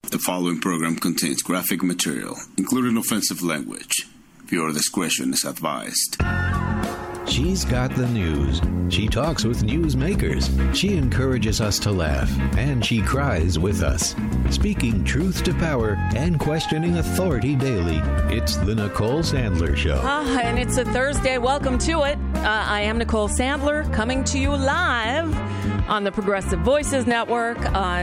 The following program contains graphic material, including offensive language. Viewer discretion is advised. She's got the news. She talks with newsmakers. She encourages us to laugh, and she cries with us. Speaking truth to power and questioning authority daily, it's the Nicole Sandler Show. And it's a Thursday. Welcome to it. I am Nicole Sandler, coming to you live on the Progressive Voices Network.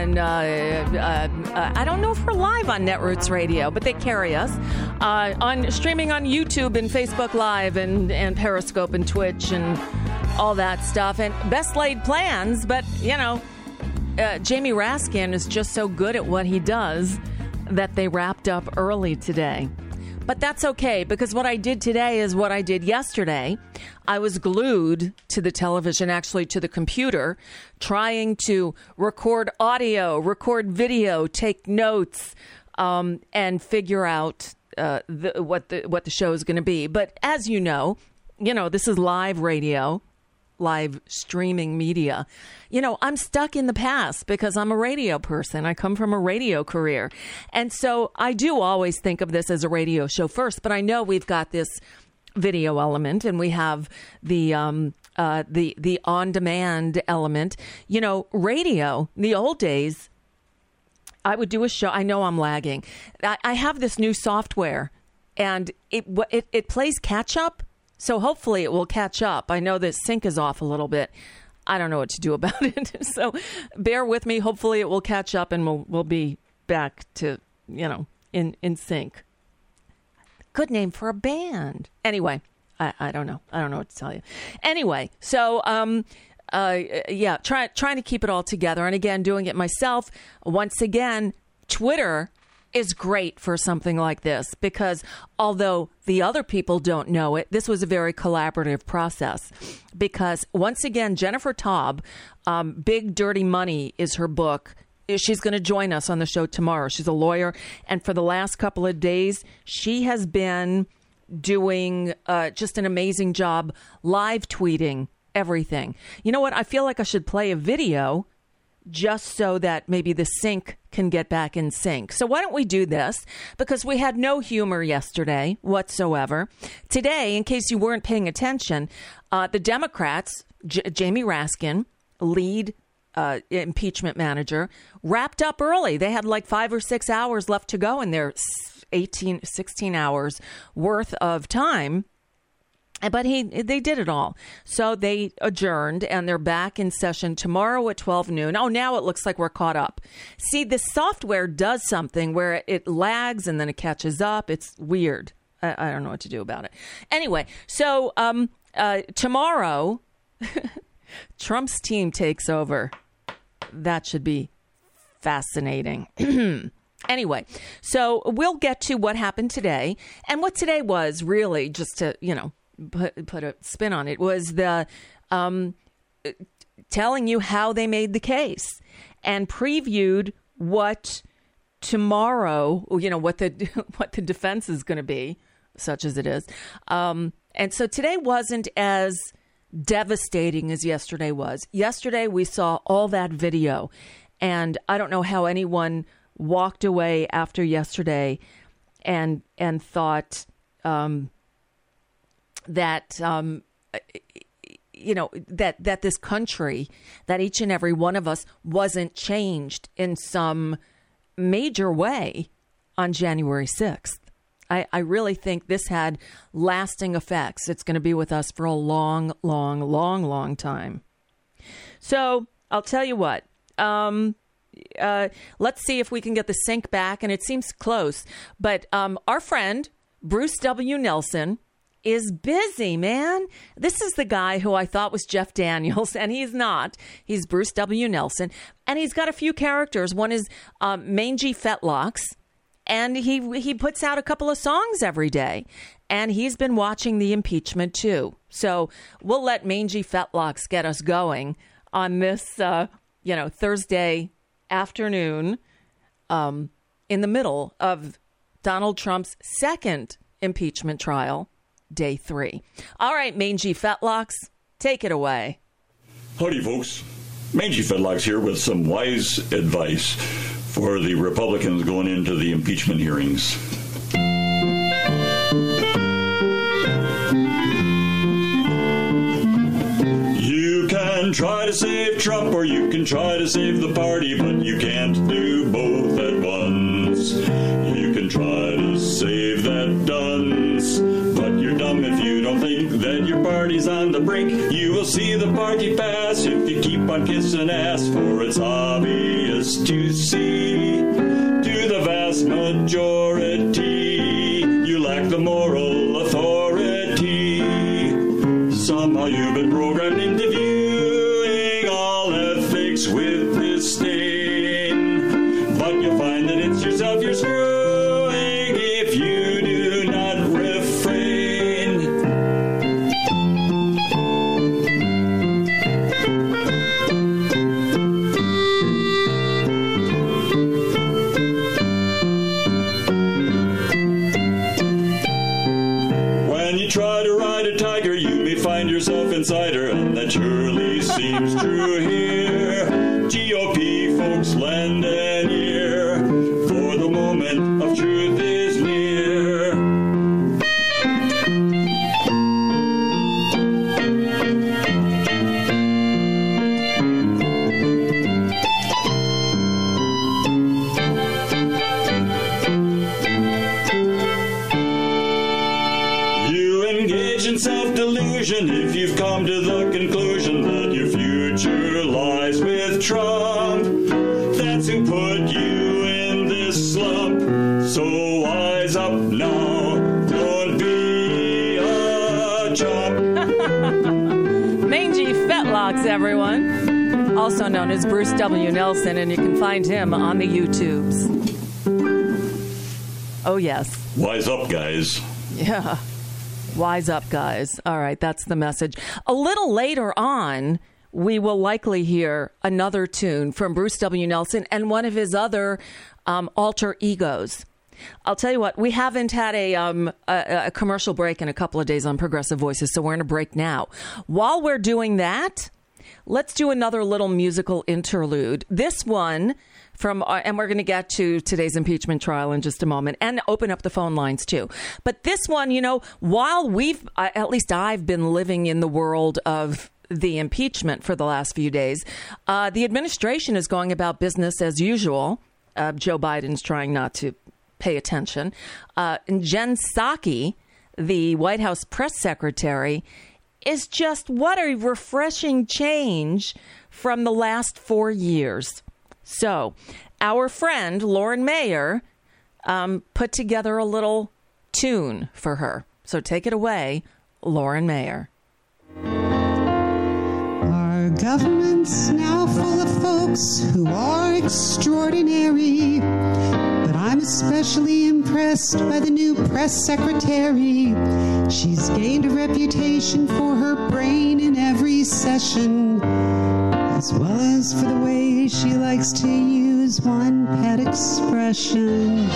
I don't know if we're live on Netroots Radio, but they carry us. On streaming on YouTube and Facebook Live and Periscope and Twitch and all that stuff. And best laid plans, but, you know, Jamie Raskin is just so good at what he does that they wrapped up early today. But that's okay, because what I did today is what I did yesterday. I was glued to the television, actually to the computer, trying to record audio, record video, take notes, and figure out what the show is going to be. But as you know, this is live radio, live streaming media. I'm stuck in the past because I'm a radio person. I come from a radio career. And so I do always think of this as a radio show first, but I know we've got this video element and we have the on-demand element. Radio, the old days, I would do a show. I know I'm lagging. I have this new software and it plays catch up. So hopefully it will catch up. I know the sync is off a little bit. I don't know what to do about it. So bear with me. Hopefully it will catch up and we'll be back to, in sync. Good name for a band. Anyway, I don't know. I don't know what to tell you. Anyway, so trying to keep it all together. And again, doing it myself. Once again, Twitter is great for something like this because although the other people don't know it, this was a very collaborative process because once again, Jennifer Taub, Big Dirty Money is her book. She's going to join us on the show tomorrow. She's a lawyer. And for the last couple of days, she has been doing just an amazing job live tweeting everything. You know what? I feel like I should play a video just so that maybe the sync can get back in sync. So why don't we do this? Because we had no humor yesterday whatsoever. Today, in case you weren't paying attention, the Democrats, Jamie Raskin, lead impeachment manager, wrapped up early. They had like 5 or 6 hours left to go in their 16 hours worth of time. But they did it all. So they adjourned and they're back in session tomorrow at 12 noon. Oh, now it looks like we're caught up. See, the software does something where it lags and then it catches up. It's weird. I don't know what to do about it. Anyway, so tomorrow, Trump's team takes over. That should be fascinating. Anyway, so we'll get to what happened today. And what today was really, just to, put a spin on it, was the telling you how they made the case and previewed what tomorrow, what the defense is going to be, such as it is. And so today wasn't as devastating as yesterday was. Yesterday we saw all that video, and I don't know how anyone walked away after yesterday and thought that that this country, that each and every one of us wasn't changed in some major way on January 6th. I really think this had lasting effects. It's going to be with us for a long, long, long, long time. So I'll tell you what. Let's see if we can get the sync back, and it seems close. But our friend, Bruce W. Nelson, is busy, man. This is the guy who I thought was Jeff Daniels, and he's not. He's Bruce W. Nelson, and he's got a few characters. One is Mangy Fetlocks, and he puts out a couple of songs every day, and he's been watching the impeachment too. So we'll let Mangy Fetlocks get us going on this, Thursday afternoon, in the middle of Donald Trump's second impeachment trial. Day 3. All right, Mangy Fetlocks, take it away. Howdy, folks. Mangy Fetlocks here with some wise advice for the Republicans going into the impeachment hearings. You can try to save Trump or you can try to save the party, but you can't do both at once. You can try to save that dunce, but you're dumb if you don't think that your party's on the brink. You will see the party pass if you keep on kissing ass, for it's obvious to see, to the vast majority, you lack the moral authority. Somehow you've been programmed into viewing all ethics with disdain, but you'll find that it's yourself you're screwing if you do not refrain. When you try to ride a tiger, you may find yourself inside her, and that surely seems true here. GOP folks lend an ear, for the moment of truth is near. You engage in self-delusion if you've come to the conclusion that your future lies with Trump. That's who put you in this slump. So wise up now, don't be a chump. Mangy Fetlocks, everyone. Also known as Bruce W. Nelson, and you can find him on the YouTubes. Oh, yes. Wise up, guys. Yeah. Wise up, guys. All right, that's the message. A little later on, we will likely hear another tune from Bruce W. Nelson and one of his other alter egos. I'll tell you what, we haven't had a commercial break in a couple of days on Progressive Voices, so we're in a break now. While we're doing that, let's do another little musical interlude. This one from, and we're going to get to today's impeachment trial in just a moment and open up the phone lines too. But this one, you know, while at least I've been living in the world of the impeachment for the last few days, the administration is going about business as usual. Joe Biden's trying not to pay attention. And Jen Psaki, the White House press secretary, is just what a refreshing change from the last 4 years. So our friend Lauren Mayer put together a little tune for her. So take it away, Lauren Mayer. Our government's now full of folks who are extraordinary, but I'm especially impressed by the new press secretary. She's gained a reputation for her brain in every session, as well as for the way she likes to use one pet expression.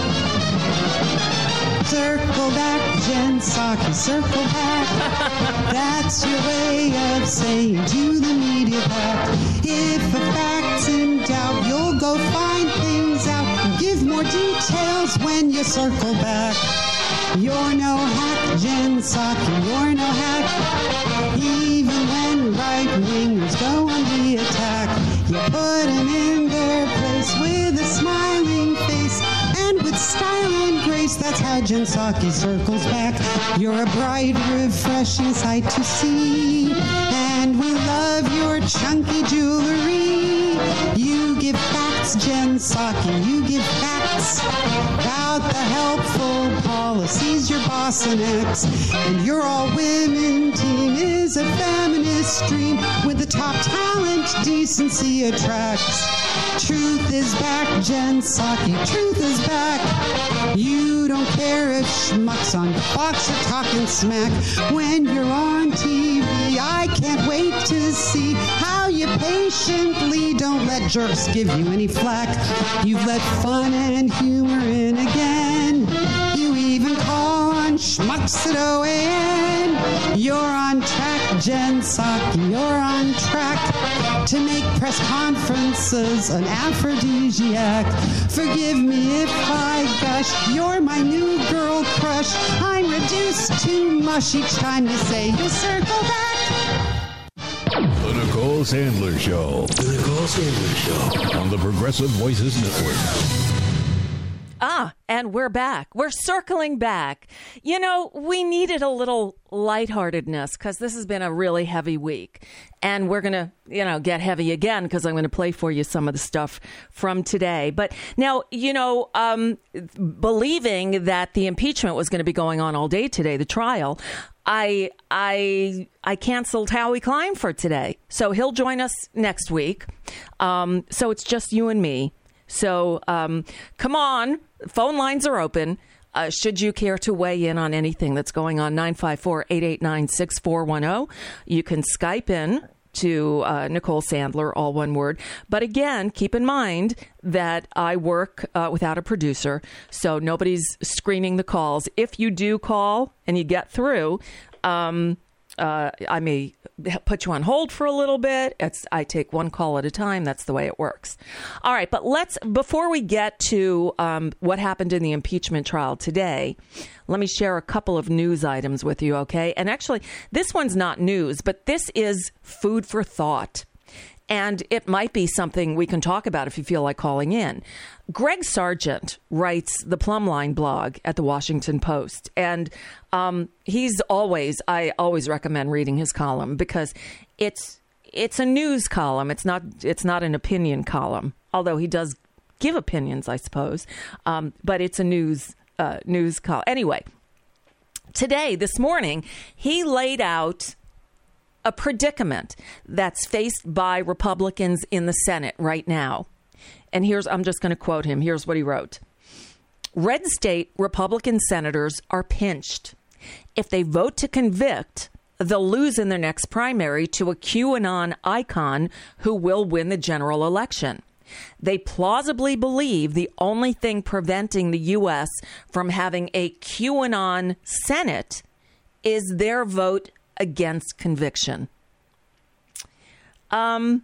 Circle back, Jen Psaki, circle back. That's your way of saying to the media that if a fact's in doubt, you'll go find things out and give more details when you circle back. You're no hack, Jen Psaki, you're no hack. Even when right-wingers go on the attack, you put them in their place with a smiling face and with style and grace. That's how Jen Psaki circles back. You're a bright, refreshing sight to see, and we love your chunky jewelry. You give facts, Jen Psaki, you give facts about the helpful policies your boss enacts. And your all-women team is a feminist dream with the top talent decency attracts. Truth is back, Jen Psaki, truth is back. You don't care if schmucks on Fox are talking smack. When you're on TV, I can't wait to see how you patiently don't let jerks give you any flack. You've let fun and humor in again. You even call on schmucks at OAN. You're on track, Jen Psaki, you're on track to make press conferences an aphrodisiac. Forgive me if I gush, you're my new girl crush. I'm reduced to mush each time you say you'll circle back. The Nicole Sandler Show. The Nicole Sandler Show. On the Progressive Voices Network. And we're back. We're circling back. You know, we needed a little lightheartedness because this has been a really heavy week. And we're going to, get heavy again because I'm going to play for you some of the stuff from today. But now, believing that the impeachment was going to be going on all day today, the trial, I canceled Howie Klein for today. So he'll join us next week. So it's just you and me. So come on. Phone lines are open. Should you care to weigh in on anything that's going on, 954-889-6410. You can Skype in to Nicole Sandler, all one word. But again, keep in mind that I work without a producer, so nobody's screening the calls. If you do call and you get through, I may put you on hold for a little bit. I take one call at a time. That's the way it works. All right. But before we get to what happened in the impeachment trial today, let me share a couple of news items with you. OK. And actually, this one's not news, but this is food for thought. And it might be something we can talk about if you feel like calling in. Greg Sargent writes the Plumline blog at the Washington Post. And I always recommend reading his column because it's a news column. It's not an opinion column, although he does give opinions, I suppose. But it's a news column. Anyway, this morning, he laid out a predicament that's faced by Republicans in the Senate right now. And I'm just going to quote him. Here's what he wrote. Red state Republican senators are pinched. If they vote to convict, they'll lose in their next primary to a QAnon icon who will win the general election. They plausibly believe the only thing preventing the U.S. from having a QAnon Senate is their vote against conviction. I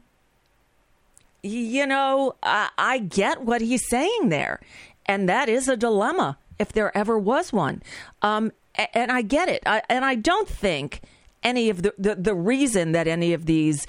get what he's saying there. And that is a dilemma if there ever was one. And I get it. And I don't think any of the reason that any of these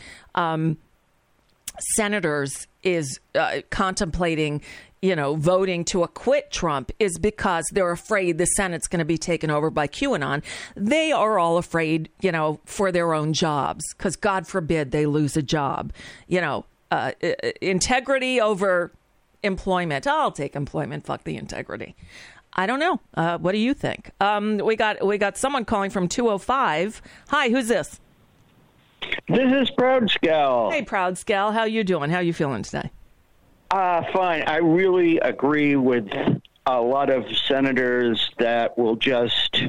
senators is contemplating voting to acquit Trump is because they're afraid the Senate's going to be taken over by QAnon. They are all afraid, for their own jobs, because God forbid they lose a job. Integrity over employment. I'll take employment. Fuck the integrity. I don't know. What do you think? We got someone calling from 205. Hi, who's this? This is Proud Scal. Hey, Proud Scal. How you doing? How you feeling today? Fine. I really agree with a lot of senators that will just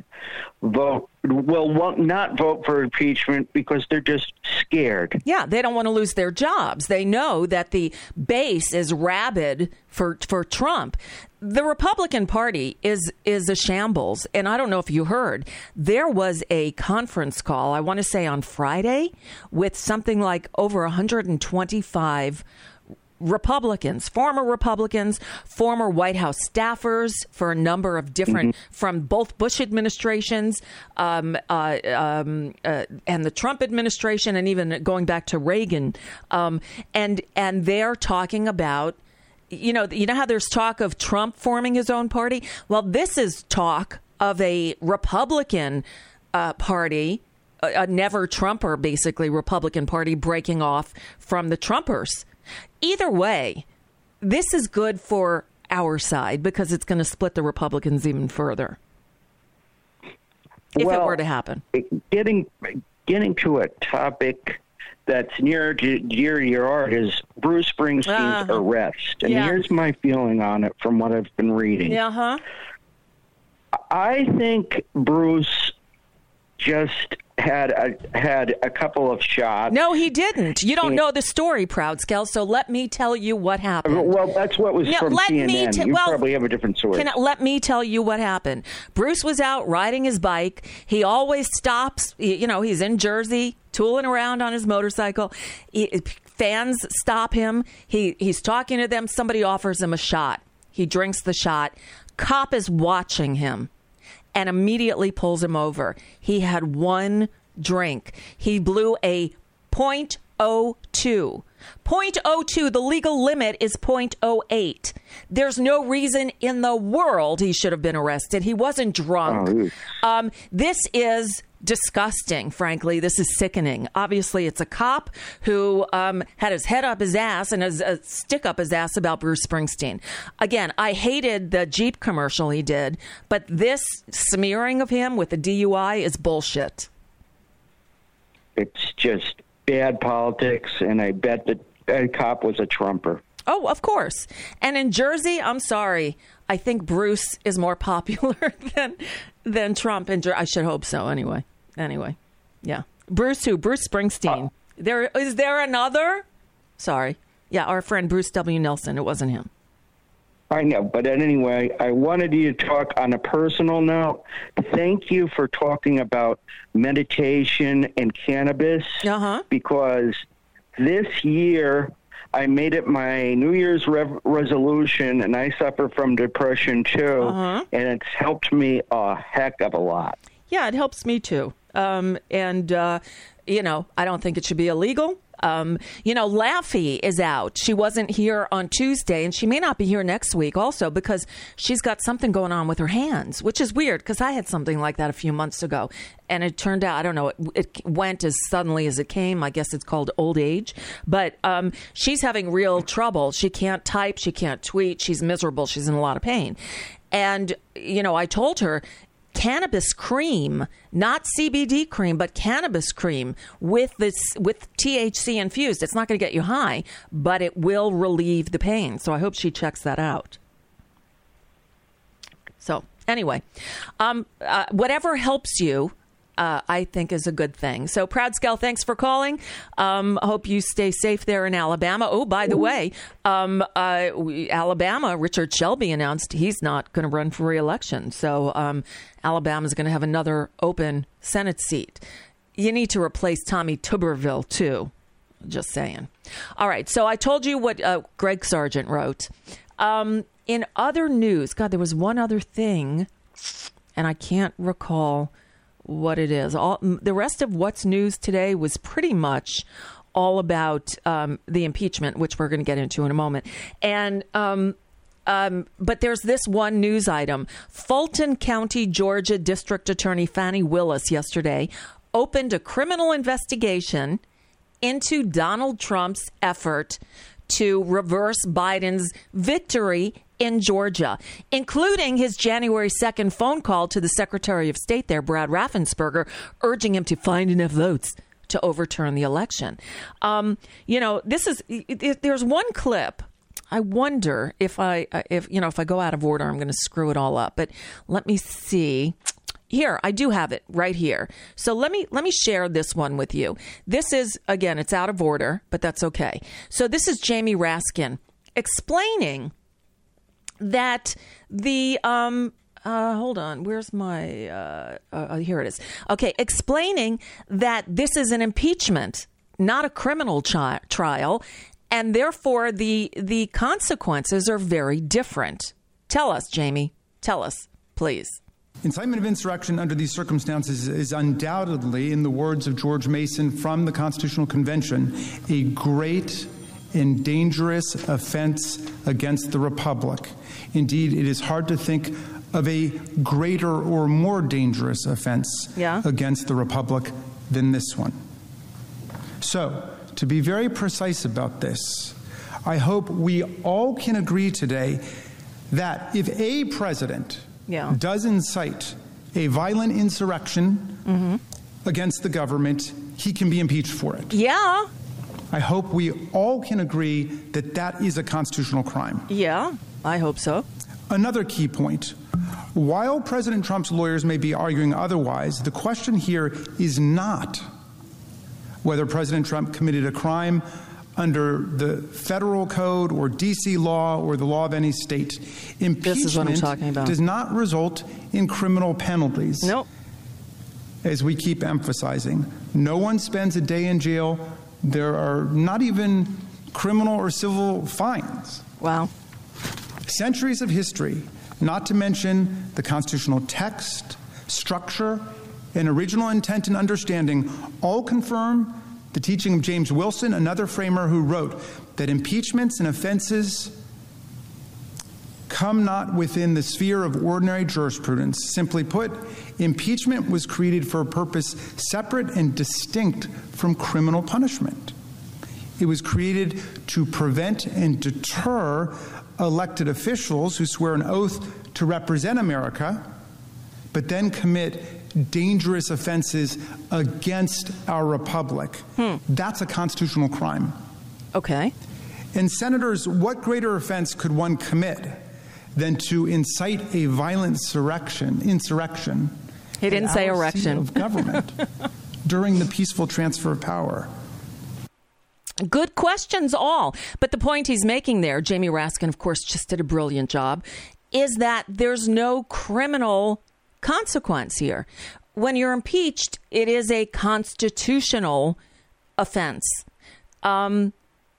not vote for impeachment because they're just scared. Yeah, they don't want to lose their jobs. They know that the base is rabid for Trump. The Republican Party is a shambles. And I don't know if you heard, there was a conference call, I want to say on Friday, with something like over 125 Republicans, former White House staffers for a number of different, from both Bush administrations and the Trump administration, and even going back to Reagan. And they're talking about, you know how there's talk of Trump forming his own party? Well, this is talk of a Republican party, a never-Trumper, basically, Republican Party breaking off from the Trumpers. Either way, this is good for our side because it's going to split the Republicans even further. If it were to happen. Getting to a topic that's near your heart is Bruce Springsteen's arrest. And here's my feeling on it from what I've been reading. Uh-huh. I think Bruce just had a couple of shots. No, he didn't. You don't know the story, Proudskel, so let me tell you what happened. Well, that's what was from CNN. You probably have a different story. Let me tell you what happened. Bruce was out riding his bike. He always stops. He's in Jersey, tooling around on his motorcycle. Fans stop him. He's talking to them. Somebody offers him a shot. He drinks the shot. Cop is watching him and immediately pulls him over. He had one drink. He blew a .02. 0.02. The legal limit is 0.08. There's no reason in the world he should have been arrested. He wasn't drunk. This is disgusting, frankly. This is sickening. Obviously, it's a cop who had his head up his ass and a stick up his ass about Bruce Springsteen. Again, I hated the Jeep commercial he did, but this smearing of him with the DUI is bullshit. It's just bad politics, and I bet that cop was a Trumper. Oh, of course. And in Jersey, I'm sorry, I think Bruce is more popular than Trump. I should hope so. Anyway, yeah. Bruce who? Bruce Springsteen. Is there another? Sorry. Yeah, our friend Bruce W. Nelson. It wasn't him. I know, but anyway, I wanted you to talk on a personal note. Thank you for talking about meditation and cannabis, because this year I made it my New Year's resolution, and I suffer from depression too, and it's helped me a heck of a lot. Yeah, it helps me too. I don't think it should be illegal. Laffy is out. She wasn't here on Tuesday, and she may not be here next week also because she's got something going on with her hands, which is weird because I had something like that a few months ago. And it turned out, I don't know, it went as suddenly as it came. I guess it's called old age. But she's having real trouble. She can't type. She can't tweet. She's miserable. She's in a lot of pain. And, I told her, cannabis cream, not CBD cream, but cannabis cream with THC infused. It's not going to get you high, but it will relieve the pain. So I hope she checks that out. So anyway, whatever helps you, I think is a good thing. So Proudskel, thanks for calling. Hope you stay safe there in Alabama. Oh, by the way, Alabama, Richard Shelby announced he's not going to run for re-election. So Alabama's going to have another open Senate seat. You need to replace Tommy Tuberville, too. Just saying. All right. So I told you what Greg Sargent wrote. In other news, God, there was one other thing, and I can't recall what it is. The rest of what's news today was pretty much all about the impeachment, which we're going to get into in a moment. And but there's this one news item. Fulton County, Georgia District Attorney Fannie Willis yesterday opened a criminal investigation into Donald Trump's effort to reverse Biden's victory in Georgia, including his January 2nd phone call to the Secretary of State there, Brad Raffensperger, urging him to find enough votes to overturn the election. There's one clip. I wonder if I go out of order, I'm going to screw it all up. But let me see. Here, I do have it right here. So let me share this one with you. This is, again, it's out of order, but that's okay. So this is Jamie Raskin explaining that the hold on, where's my here it is. Okay, explaining that this is an impeachment, not a criminal trial, and therefore the consequences are very different. Tell us, Jamie. Tell us, please. Incitement of insurrection under these circumstances is undoubtedly, in the words of George Mason from the Constitutional Convention, a great and dangerous offense against the Republic. Indeed, it is hard to think of a greater or more dangerous offense against the Republic than this one. So, to be very precise about this, I hope we all can agree today that if a president does incite a violent insurrection against the government, he can be impeached for it. Yeah. I hope we all can agree that that is a constitutional crime. Yeah, I hope so. Another key point. While President Trump's lawyers may be arguing otherwise, the question here is not whether President Trump committed a crime under the federal code or D.C. law or the law of any state. Impeachment this is what I'm talking about. Does not result in criminal penalties. Nope. As we keep emphasizing, no one spends a day in jail. There are not even criminal or civil fines. Wow. Centuries of history, not to mention the constitutional text, structure, and original intent and understanding, all confirm the teaching of James Wilson, another framer who wrote that impeachments and offenses come not within the sphere of ordinary jurisprudence. Simply put, impeachment was created for a purpose separate and distinct from criminal punishment. It was created to prevent and deter elected officials who swear an oath to represent America, but then commit dangerous offenses against our republic. That's a constitutional crime. Okay. And senators, what greater offense could one commit than to incite a violent insurrection? He didn't say erection. Of government during the peaceful transfer of power. Good questions all. But the point he's making there, Jamie Raskin, of course, just did a brilliant job, is that there's no criminal consequence here. When you're impeached, it is a constitutional offense. And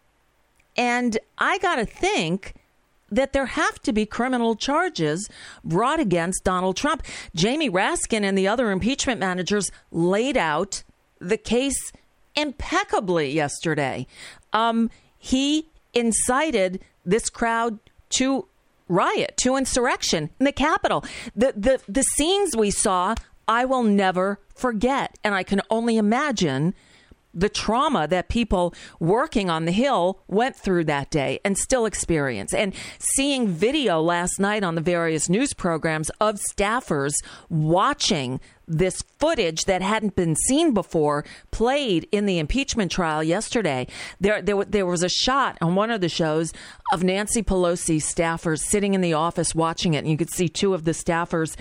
I got to think that there have to be criminal charges brought against Donald Trump. Jamie Raskin and the other impeachment managers laid out the case impeccably yesterday. He incited this crowd to riot, to insurrection in the Capitol. The scenes we saw, I will never forget. And I can only imagine the trauma that people working on the Hill went through that day and still experience. And seeing video last night on the various news programs of staffers watching this footage that hadn't been seen before played in the impeachment trial yesterday. There was a shot on one of the shows of Nancy Pelosi staffers sitting in the office watching it. And you could see two of the staffers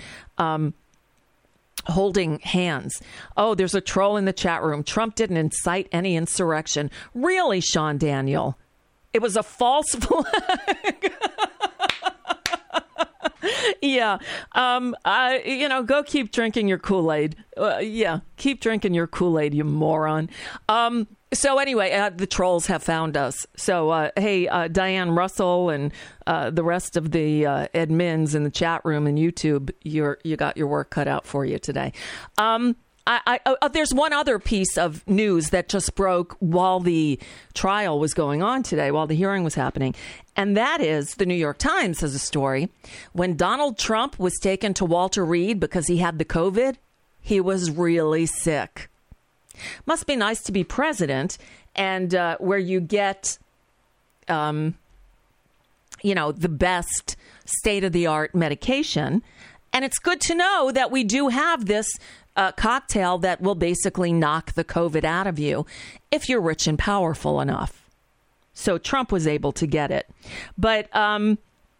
holding hands. Oh, there's a troll in the chat room. Trump didn't incite any insurrection. Really, Sean Daniel? It was a false flag. Yeah. Go keep drinking your Kool-Aid. Keep drinking your Kool-Aid, you moron. So anyway, the trolls have found us. So, hey, Diane Russell and the rest of the admins in the chat room and YouTube, you got your work cut out for you today. There's one other piece of news that just broke while the trial was going on today, while the hearing was happening. And that is the New York Times has a story. When Donald Trump was taken to Walter Reed because he had the COVID, he was really sick. Must be nice to be president and where you get, the best state-of-the-art medication. And it's good to know that we do have this cocktail that will basically knock the COVID out of you if you're rich and powerful enough. So Trump was able to get it. But, and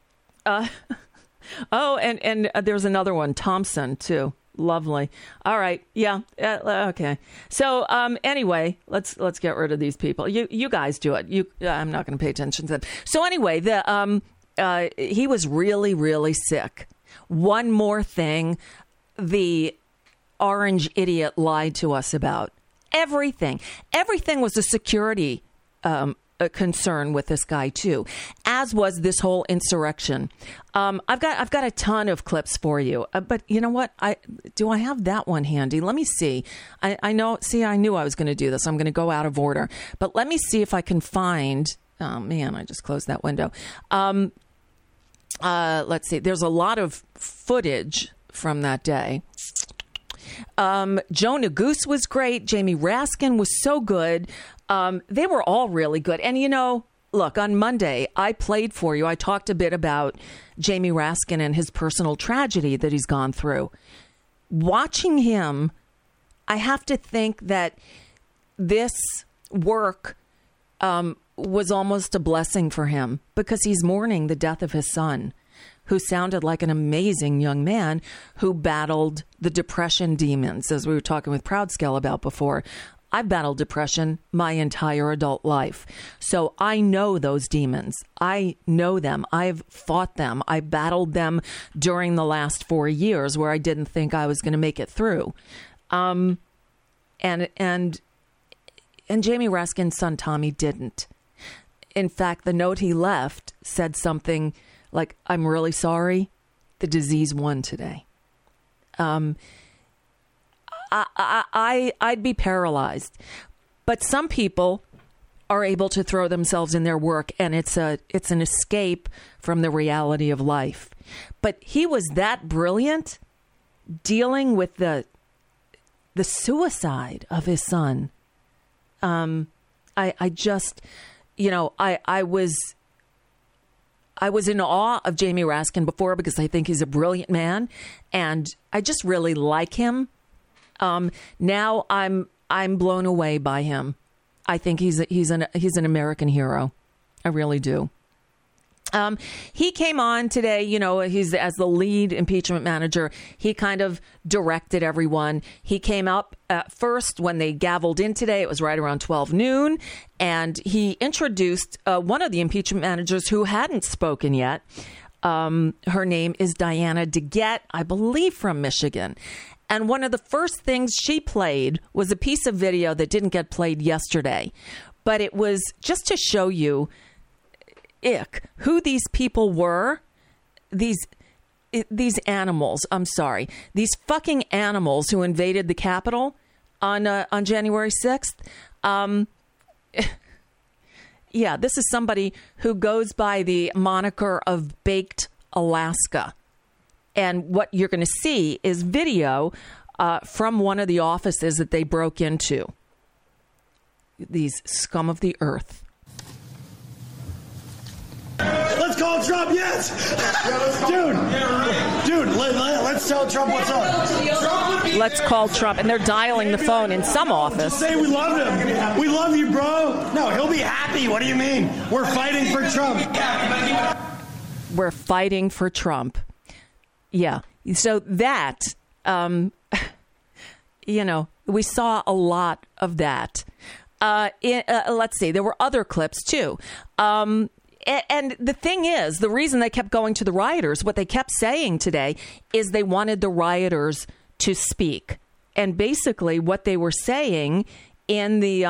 there's another one, Thompson, too. Lovely. All right. Yeah. Okay. So anyway, let's get rid of these people. You guys do it. I'm not going to pay attention to them. So anyway, he was really, really sick. One more thing, the orange idiot lied to us about. Everything was a security a concern with this guy too, as was this whole insurrection. I've got a ton of clips for you, but you know what? I have that one handy. Let me see. I know. See, I knew I was going to do this. I'm going to go out of order, but let me see if I can find. Oh man, I just closed that window. Let's see. There's a lot of footage from that day. Joe Neguse was great. Jamie Raskin was so good. They were all really good. And, look, on Monday, I played for you. I talked a bit about Jamie Raskin and his personal tragedy that he's gone through. Watching him, I have to think that this work was almost a blessing for him because he's mourning the death of his son. who sounded like an amazing young man who battled the depression demons, as we were talking with Proud Scale about before. I've battled depression my entire adult life. So I know those demons. I know them. I've fought them. I battled them during the last 4 years where I didn't think I was going to make it through. And Jamie Raskin's son, Tommy, didn't. In fact, the note he left said something like, "I'm really sorry. The disease won today." I'd be paralyzed. But some people are able to throw themselves in their work, and it's an escape from the reality of life. But he was that brilliant dealing with the suicide of his son. I just, I was in awe of Jamie Raskin before because I think he's a brilliant man, and I just really like him. Now I'm blown away by him. I think he's an American hero. I really do. He came on today, he's as the lead impeachment manager. He kind of directed everyone. He came up first when they gavelled in today. It was right around 12 noon. And he introduced one of the impeachment managers who hadn't spoken yet. Her name is Diana DeGette, I believe from Michigan. And one of the first things she played was a piece of video that didn't get played yesterday. But it was just to show you who these people were, these animals. I'm sorry, these fucking animals who invaded the Capitol on January 6th. Yeah, this is somebody who goes by the moniker of Baked Alaska. And what you're going to see is video from one of the offices that they broke into. These scum of the earth. Let's call Trump, yes! Dude, let's tell Trump what's up. Let's call Trump. And they're dialing the phone in some office. Say we love him. We love you, bro. No, he'll be happy. What do you mean? We're fighting for Trump. We're fighting for Trump. Yeah. So that, we saw a lot of that. Let's see. There were other clips, too. And the thing is, the reason they kept going to the rioters, what they kept saying today is they wanted the rioters to speak. And basically what they were saying in the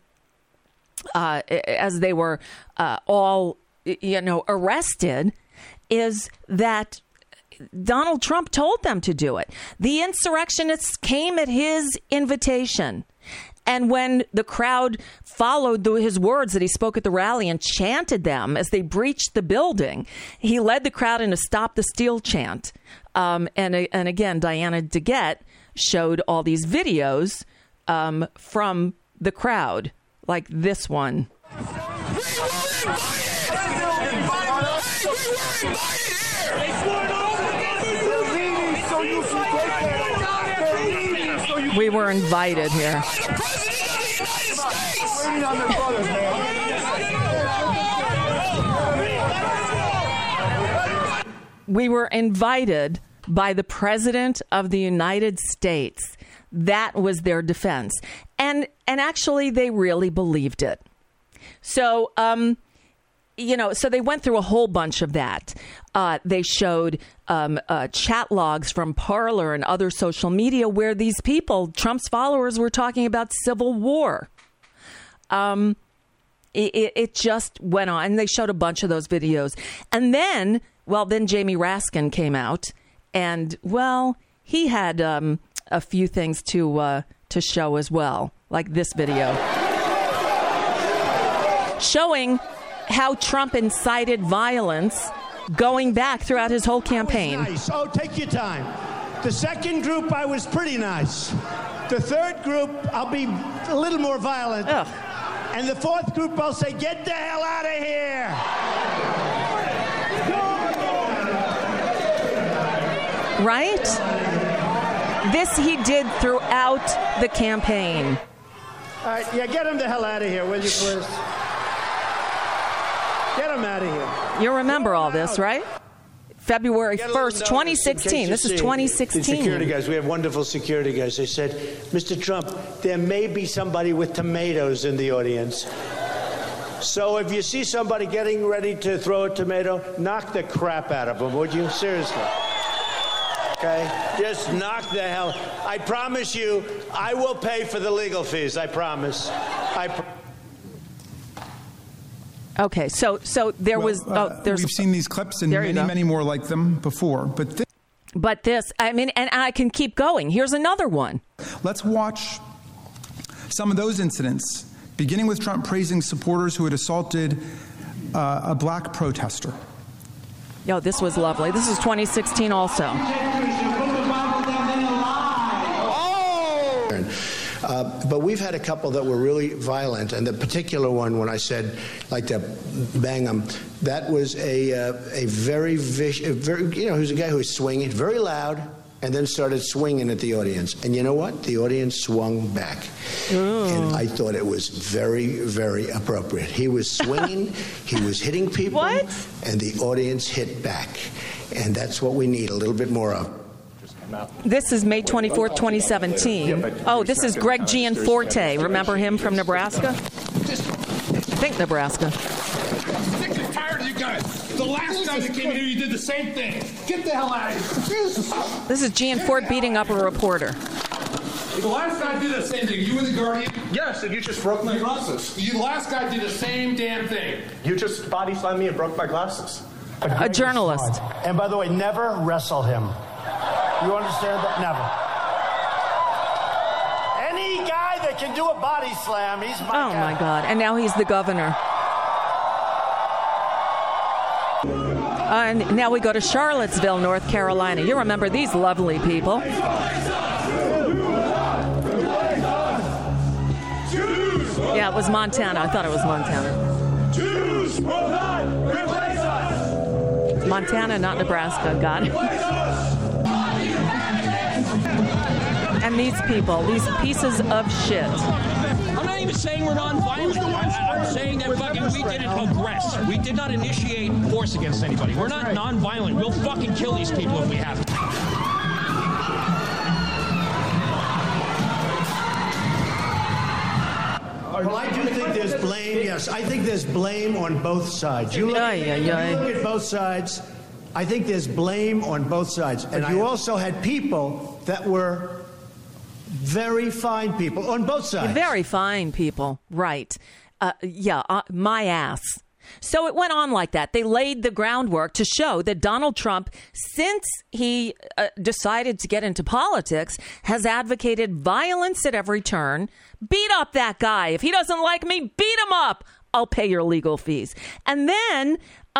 as they were all, arrested is that Donald Trump told them to do it. The insurrectionists came at his invitation. And when the crowd followed his words that he spoke at the rally and chanted them as they breached the building, he led the crowd in a Stop the Steal chant. And again, Diana DeGette showed all these videos from the crowd, like this one. We were invited here. We were invited by the President of the United States. That was their defense. And actually, they really believed it. So, so they went through a whole bunch of that. They showed chat logs from Parler and other social media where these people, Trump's followers, were talking about civil war. It just went on. And they showed a bunch of those videos. And then Jamie Raskin came out. And, he had a few things to show as well, like this video. Showing how Trump incited violence going back throughout his whole campaign. Nice. Oh, take your time. The second group, I was pretty nice. The third group, I'll be a little more violent. Ugh. And the fourth group, I'll say, get the hell out of here. Right? This he did throughout the campaign. All right, get him the hell out of here, will you, please? Get him out of here. You remember all this, right? February 1st, 2016. This is 2016. The security guys, we have wonderful security guys. They said, Mr. Trump, there may be somebody with tomatoes in the audience. So if you see somebody getting ready to throw a tomato, knock the crap out of them, would you? Seriously. Okay? Just knock the hell. I promise you, I will pay for the legal fees. I promise. Okay, so there was. We've seen these clips and many more like them before, but this, I mean, and I can keep going. Here's another one. Let's watch some of those incidents, beginning with Trump praising supporters who had assaulted a black protester. Yo, this was lovely. This is 2016 also. But we've had a couple that were really violent, and the particular one, when I said like to bang him, that was a very vicious, he was a guy who was swinging very loud, and then started swinging at the audience. And you know what? The audience swung back. And I thought it was very, very appropriate. He was swinging, he was hitting people, and the audience hit back. And that's what we need a little bit more of. This is May 24th, 2017. Oh, this is Greg Gianforte. Remember him from Nebraska? I think Nebraska. I'm sick and tired of you guys. The last time you came here, you did the same thing. Get the hell out of here. This is Gianforte beating up a reporter. The last guy did the same thing. You were the Guardian? Yes, and you just broke my glasses. The last guy did the same damn thing. You just body slammed me and broke my glasses. A journalist. And by the way, never wrestle him. You understand that? Never. Any guy that can do a body slam, he's my guy. Oh, my God. And now he's the governor. And now we go to Charlottesville, North Carolina. You remember these lovely people. Yeah, it was Montana. I thought it was Montana. Jews will not replace us. Montana, not Nebraska. Got it. And these people, these pieces of shit. I'm not even saying we're non-violent. I'm saying that fucking we didn't aggress. We did not initiate force against anybody. We're not non-violent. We'll fucking kill these people if we have to. Well, I do think there's blame. Yes, I think there's blame on both sides. You look at both sides. I think there's blame on both sides. And you also had people that were very fine people on both sides. Very fine people, right. My ass. So it went on like that. They laid the groundwork to show that Donald Trump, since he decided to get into politics, has advocated violence at every turn. Beat up that guy. If he doesn't like me, beat him up. I'll pay your legal fees. And then,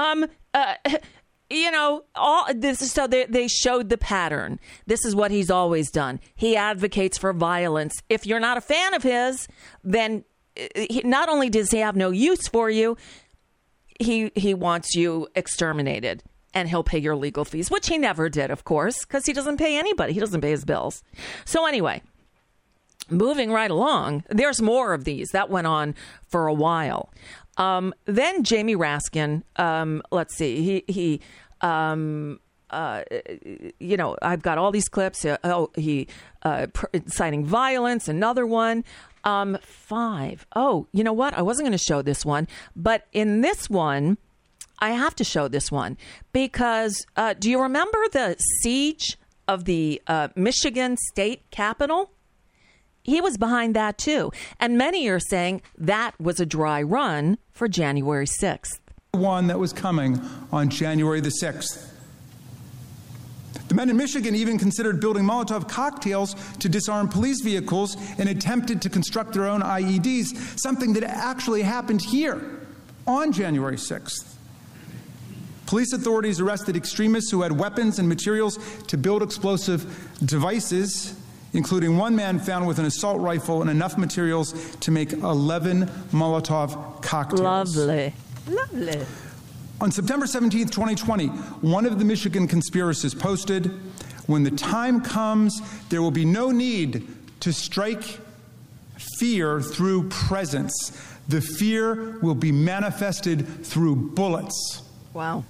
all this. So they showed the pattern. This is what he's always done. He advocates for violence. If you're not a fan of his, then not only does he have no use for you, he wants you exterminated, and he'll pay your legal fees, which he never did, of course, because he doesn't pay anybody. He doesn't pay his bills. So anyway, moving right along, there's more of these. That went on for a while. Then Jamie Raskin, let's see, I've got all these clips. He inciting violence, another one. 5. Oh, you know what? I wasn't going to show this one, but in this one, I have to show this one because do you remember the siege of the Michigan state capitol? He was behind that too. And many are saying that was a dry run for January 6th. One that was coming on January the 6th. The men in Michigan even considered building Molotov cocktails to disarm police vehicles and attempted to construct their own IEDs, something that actually happened here on January 6th. Police authorities arrested extremists who had weapons and materials to build explosive devices, including one man found with an assault rifle and enough materials to make 11 Molotov cocktails. Lovely. On September 17th, 2020, one of the Michigan conspiracists posted, "When the time comes, there will be no need to strike fear through presence. The fear will be manifested through bullets." Wow.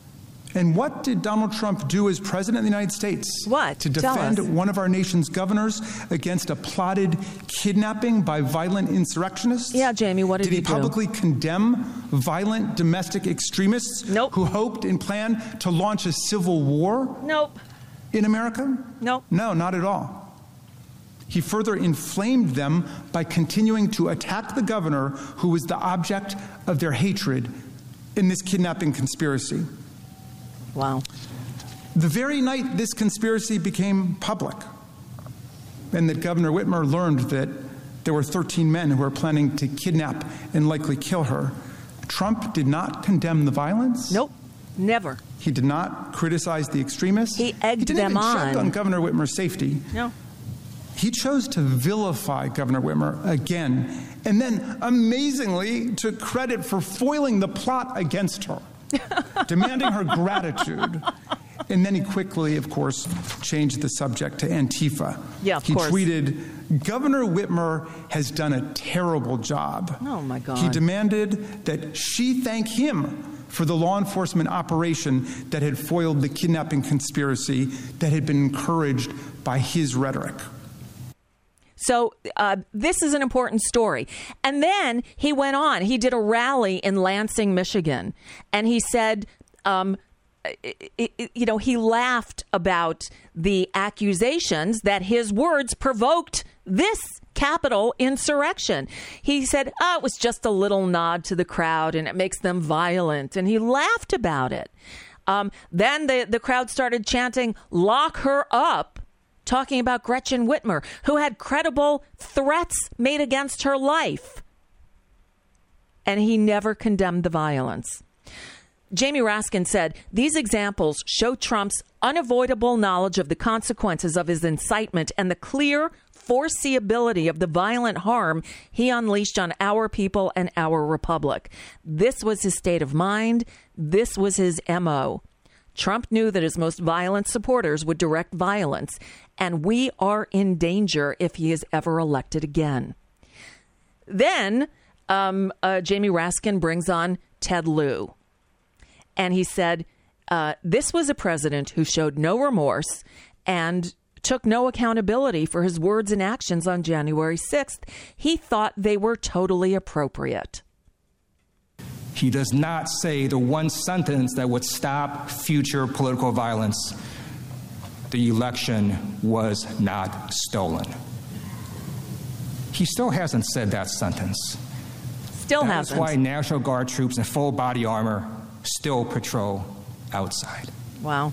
And what did Donald Trump do as president of the United States? What? To defend one of our nation's governors against a plotted kidnapping by violent insurrectionists? Yeah, Jamie, what did he do? Did he publicly condemn violent domestic extremists who hoped and planned to launch a civil war? Nope. In America? Nope. No, not at all. He further inflamed them by continuing to attack the governor who was the object of their hatred in this kidnapping conspiracy. Wow. The very night this conspiracy became public, and that Governor Whitmer learned that there were 13 men who were planning to kidnap and likely kill her, Trump did not condemn the violence. Nope, never. He did not criticize the extremists. He egged them on. He didn't even check on Governor Whitmer's safety. No. He chose to vilify Governor Whitmer again, and then amazingly took credit for foiling the plot against her, demanding her gratitude. And then he quickly, of course, changed the subject to Antifa. Yeah, of course. He tweeted, "Governor Whitmer has done a terrible job." Oh, my God. He demanded that she thank him for the law enforcement operation that had foiled the kidnapping conspiracy that had been encouraged by his rhetoric. So this is an important story. And then he went on. He did a rally in Lansing, Michigan, and he said, he laughed about the accusations that his words provoked this Capitol insurrection. He said, it was just a little nod to the crowd and it makes them violent. And he laughed about it. Then the crowd started chanting, "Lock her up," talking about Gretchen Whitmer, who had credible threats made against her life. And he never condemned the violence. Jamie Raskin said, "These examples show Trump's unavoidable knowledge of the consequences of his incitement and the clear foreseeability of the violent harm he unleashed on our people and our republic. This was his state of mind. This was his MO. Trump knew that his most violent supporters would direct violence, and we are in danger if he is ever elected again." Then Jamie Raskin brings on Ted Lieu. And he said, this was a president who showed no remorse and took no accountability for his words and actions on January 6th. He thought they were totally appropriate. He does not say the one sentence that would stop future political violence. The election was not stolen. He still hasn't said that sentence. Still hasn't. That's why National Guard troops in full body armor still patrol outside. Wow.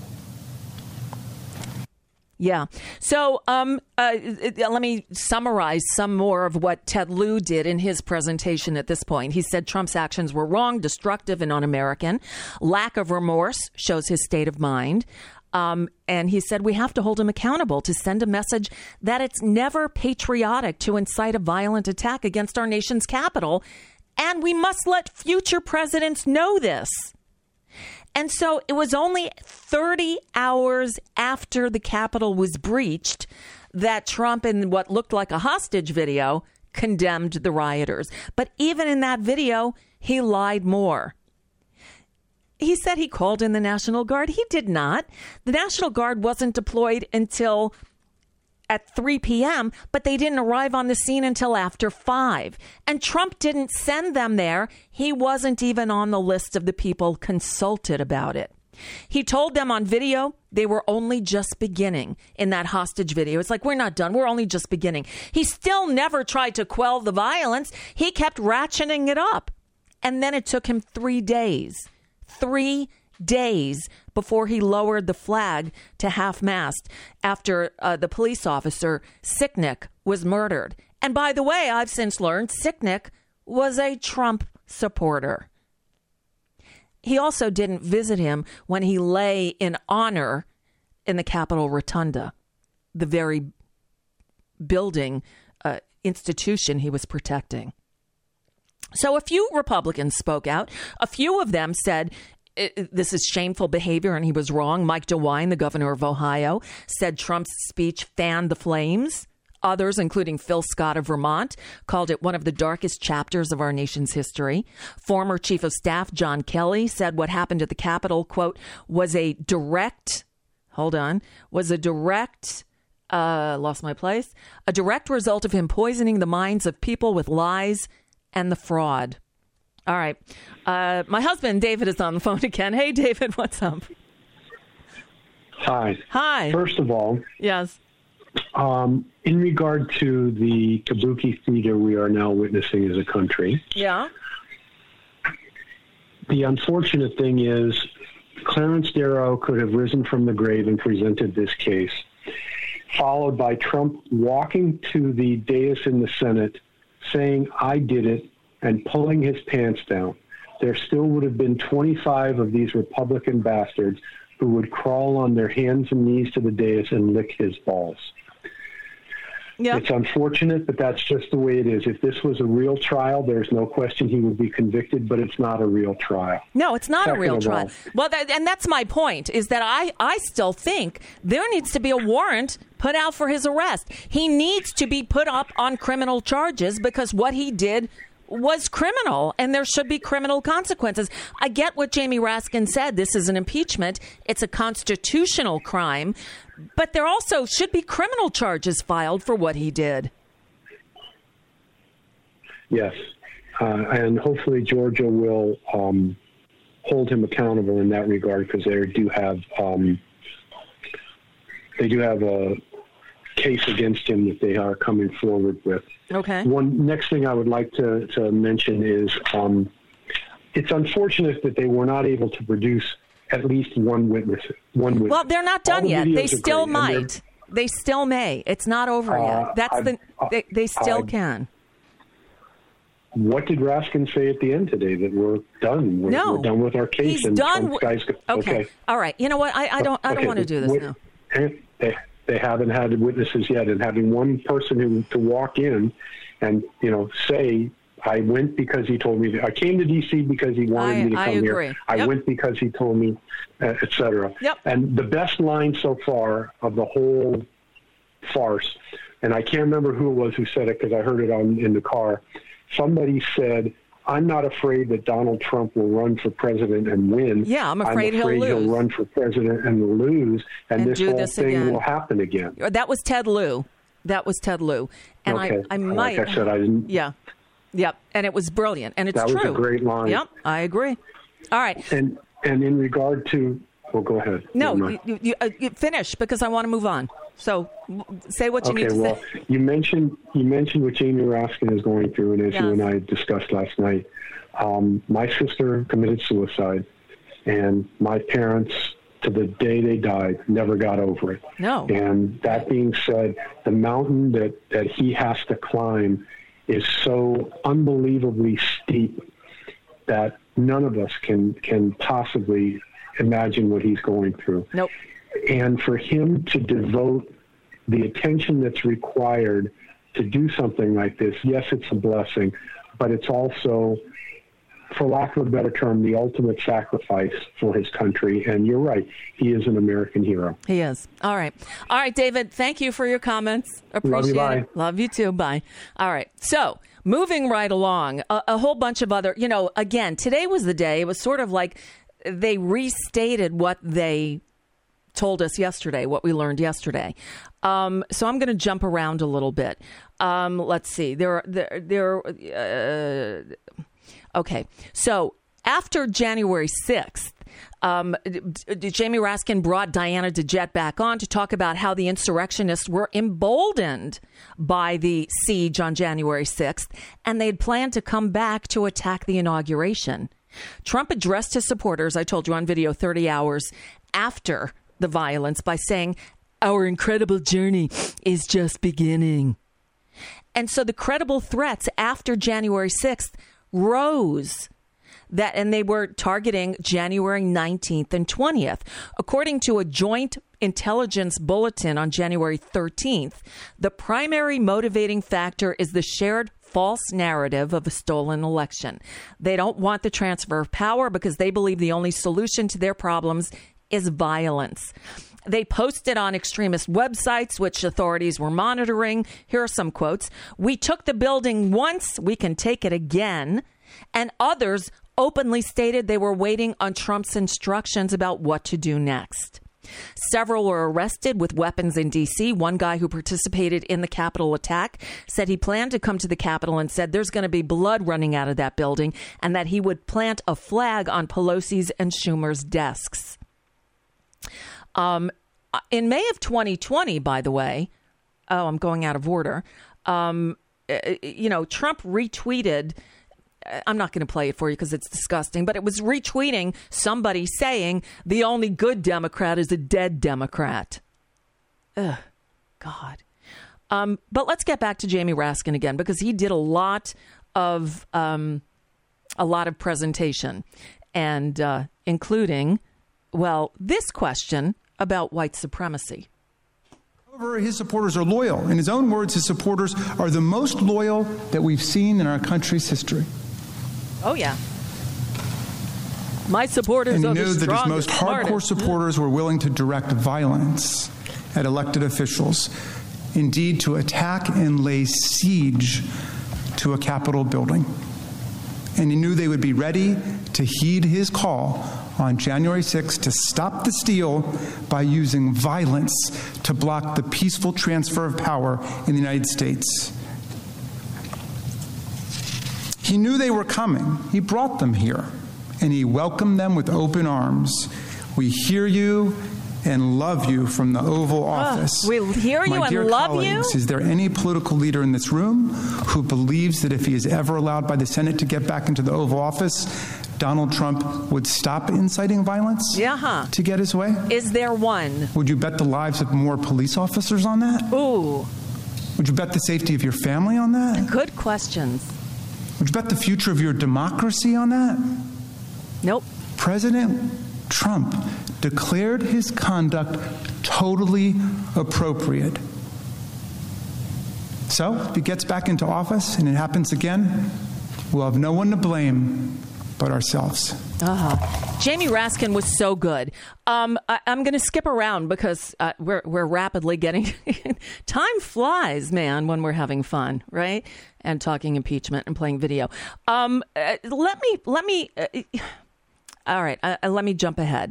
Yeah. So let me summarize some more of what Ted Lieu did in his presentation at this point. He said Trump's actions were wrong, destructive, and un-American. Lack of remorse shows his state of mind. And he said we have to hold him accountable to send a message that it's never patriotic to incite a violent attack against our nation's capital. And we must let future presidents know this. And so it was only 30 hours after the Capitol was breached that Trump, in what looked like a hostage video, condemned the rioters. But even in that video, he lied more. He said he called in the National Guard. He did not. The National Guard wasn't deployed until at 3 p.m., but they didn't arrive on the scene until after 5. And Trump didn't send them there. He wasn't even on the list of the people consulted about it. He told them on video they were only just beginning in that hostage video. It's like, we're not done. We're only just beginning. He still never tried to quell the violence. He kept ratcheting it up. And then it took him 3 days. 3 days before he lowered the flag to half-mast after the police officer, Sicknick, was murdered. And by the way, I've since learned Sicknick was a Trump supporter. He also didn't visit him when he lay in honor in the Capitol Rotunda, the very building, institution he was protecting. So a few Republicans spoke out. A few of them said this is shameful behavior and he was wrong. Mike DeWine, the governor of Ohio, said Trump's speech fanned the flames Others, including Phil Scott of Vermont, called it one of the darkest chapters of our nation's history. Former Chief of Staff John Kelly said what happened at the Capitol, quote, lost my place, a direct result of him poisoning the minds of people with lies and the fraud. All right. My husband, David, is on the phone again. Hey, David, what's up? Hi. Hi. First of all, yes. In regard to the Kabuki theater we are now witnessing as a country. Yeah. The unfortunate thing is Clarence Darrow could have risen from the grave and presented this case, followed by Trump walking to the dais in the Senate saying, I did it, and pulling his pants down. There still would have been 25 of these Republican bastards who would crawl on their hands and knees to the dais and lick his balls. Yep. It's unfortunate, but that's just the way it is. If this was a real trial, there's no question he would be convicted, but it's not a real trial. No, it's not a real trial. Well, and that's my point, is that I still think there needs to be a warrant put out for his arrest. He needs to be put up on criminal charges because what he did was criminal, and there should be criminal consequences. I get what Jamie Raskin said. This is an impeachment. It's a constitutional crime, but there also should be criminal charges filed for what he did. Yes, and hopefully Georgia will hold him accountable in that regard, because they do have a case against him that they are coming forward with. Okay. One next thing I would like to mention is it's unfortunate that they were not able to produce at least one witness. Well, they're not done yet. They still might. They still may. It's not over yet. They still can. What did Raskin say at the end today? That we're done. We're done with our case. He's done. Okay. All right. You know what? I don't want to do this now. They haven't had witnesses yet, and having one person to walk in and say, I went because he told me to. I came to D.C. because he wanted me to come here. I went because he told me, et cetera. Yep. And the best line so far of the whole farce, and I can't remember who it was who said it because I heard it in the car. Somebody said, I'm not afraid that Donald Trump will run for president and win. Yeah, I'm afraid he'll lose. He'll run for president and lose, and this whole thing will happen again. That was Ted Lieu. And okay. I might. Like I said, I didn't. Yeah. Yep. And it was brilliant. And it's true. That was a great line. Yep. I agree. All right. And in regard to, well, go ahead. No, you finish because I want to move on. So say what you need to say. Okay, well, you mentioned what Jamie Raskin is going through, and as you and I discussed last night, my sister committed suicide, and my parents, to the day they died, never got over it. No. And that being said, the mountain that he has to climb is so unbelievably steep that none of us can possibly imagine what he's going through. Nope. And for him to devote the attention that's required to do something like this, yes, it's a blessing, but it's also, for lack of a better term, the ultimate sacrifice for his country. And you're right, he is an American hero. He is. All right, David, thank you for your comments. Appreciate it. Love you too. Bye. All right, so moving right along, a whole bunch of other, again, today was the day. It was sort of like they restated what they told us yesterday, what we learned yesterday. So I'm going to jump around a little bit. Let's see. Okay. So after January 6th, Jamie Raskin brought Diana DeJette back on to talk about how the insurrectionists were emboldened by the siege on January 6th, and they had planned to come back to attack the inauguration. Trump addressed his supporters, I told you on video, 30 hours after the violence by saying, our incredible journey is just beginning. And so the credible threats after January 6th rose. And they were targeting January 19th and 20th. According to a joint intelligence bulletin on January 13th, the primary motivating factor is the shared false narrative of a stolen election. They don't want the transfer of power because they believe the only solution to their problems is violence. They posted on extremist websites, which authorities were monitoring. Here are some quotes. "We took the building once, we can take it again." And others openly stated they were waiting on Trump's instructions about what to do next. Several were arrested with weapons in D.C. One guy who participated in the Capitol attack said he planned to come to the Capitol and said there's going to be blood running out of that building and that he would plant a flag on Pelosi's and Schumer's desks. In May of 2020, by the way, I'm going out of order, Trump retweeted, I'm not going to play it for you because it's disgusting, but it was retweeting somebody saying the only good Democrat is a dead Democrat. Ugh, God. But let's get back to Jamie Raskin again, because he did a lot of presentation, and including, this question about white supremacy. However, his supporters are loyal. In his own words, his supporters are the most loyal that we've seen in our country's history. Oh, yeah. My supporters are the strongest, and he knew that his most hardcore supporters were willing to direct violence at elected officials, indeed to attack and lay siege to a Capitol building. And he knew they would be ready to heed his call on January 6th to stop the steal by using violence to block the peaceful transfer of power in the United States. He knew they were coming. He brought them here, and he welcomed them with open arms. We hear you and love you from the Oval Office. We hear you and love you? Is there any political leader in this room who believes that if he is ever allowed by the Senate to get back into the Oval Office, Donald Trump would stop inciting violence to get his way? Is there one? Would you bet the lives of more police officers on that? Ooh. Would you bet the safety of your family on that? Good questions. Would you bet the future of your democracy on that? Nope. President Trump declared his conduct totally appropriate. So, if he gets back into office and it happens again, we'll have no one to blame but ourselves. Jamie Raskin was so good. I'm going to skip around because we're rapidly getting time flies, man, when we're having fun, right? And talking impeachment and playing video. Let me jump ahead.